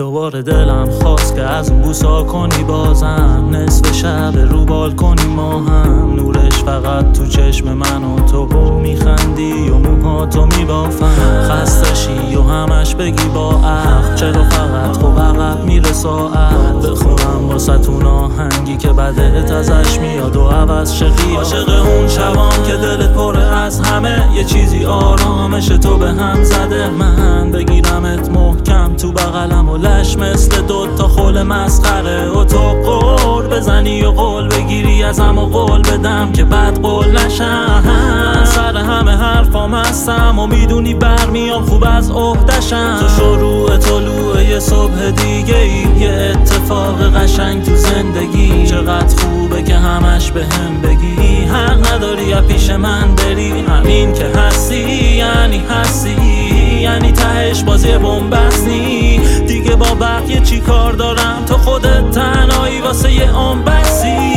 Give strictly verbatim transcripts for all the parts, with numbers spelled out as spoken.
دوباره دلم خواست که از اون بوسا کنی بازم. نصف شب رو بالکنی ما هم، نورش فقط تو چشم من و تو میخندی و موهاتو میبافم. خستشی و همش بگی با عقل، چرا فقط خب عقب میره ساعت. بخونم واسه آهنگی که بدت ازش میاد و عوض شقی. عاشق اون شبام که دلت پره از همه، یه چیزی آرامش تو به هم زده. من بگیرمت محکم تو بغلم و لش مثل دوتا خول مسخره، و تو قول بزنی و قول بگیری ازم و قول بدم که بد قول نشم. من سر همه حرفام هستم و میدونی برمیام خوب از عهدشم. تو شروع طلوع یه صبح دیگه ای، یه اتفاق قشنگ تو زندگی. چقدر خوبه که همش به هم بگی، حق نداری یا پیش من بری. همین که هستی یعنی هستی، یعنی تهش بازی بومبستی. دیگه با بقیه چی کار دارم، تو خودت تنهایی واسه یه عمر بسی.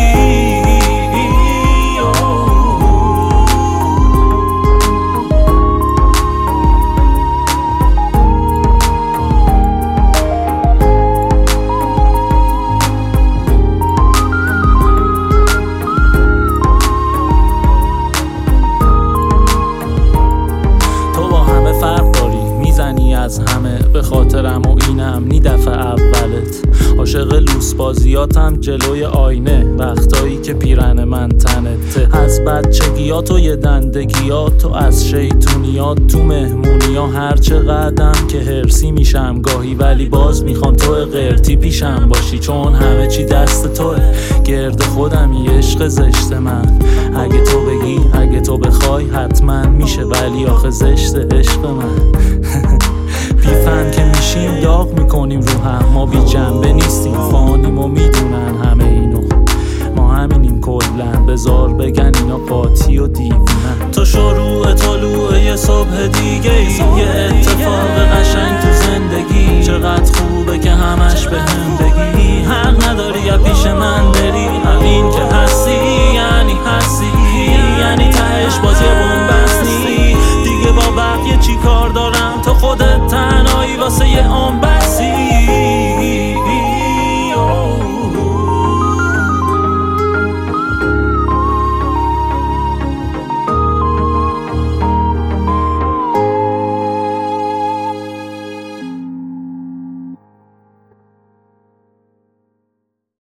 از همه به خاطرم و اینم نی دفعه اولت. عاشق لوس بازیاتم جلوی آینه، وقتایی که پیرن من تنته. از بچگیات و یه دندگیات و از شیطونیات تو مهمونیا. هر چه قدم که هرسی میشم گاهی، ولی باز میخوام تو قرتی پیشم باشی. چون همه چی دست توه، گرد خودمی عشق زشت من. اگه تو بگی اگه تو بخوای حتما میشه، ولی آخه زشت عشق من. بیفن که میشیم داغ میکنیم رو هم، ما بی جنبه نیستیم فانیم و میدونن همه اینو. ما همینیم کلن، بذار بگن اینا قاطی و دیوونن. تو شروع طلوع یه صبح دیگه ای، یه اتفاق قشنگ تو زندگی. چقدر خوبه که همش به هم بگی، حق نداری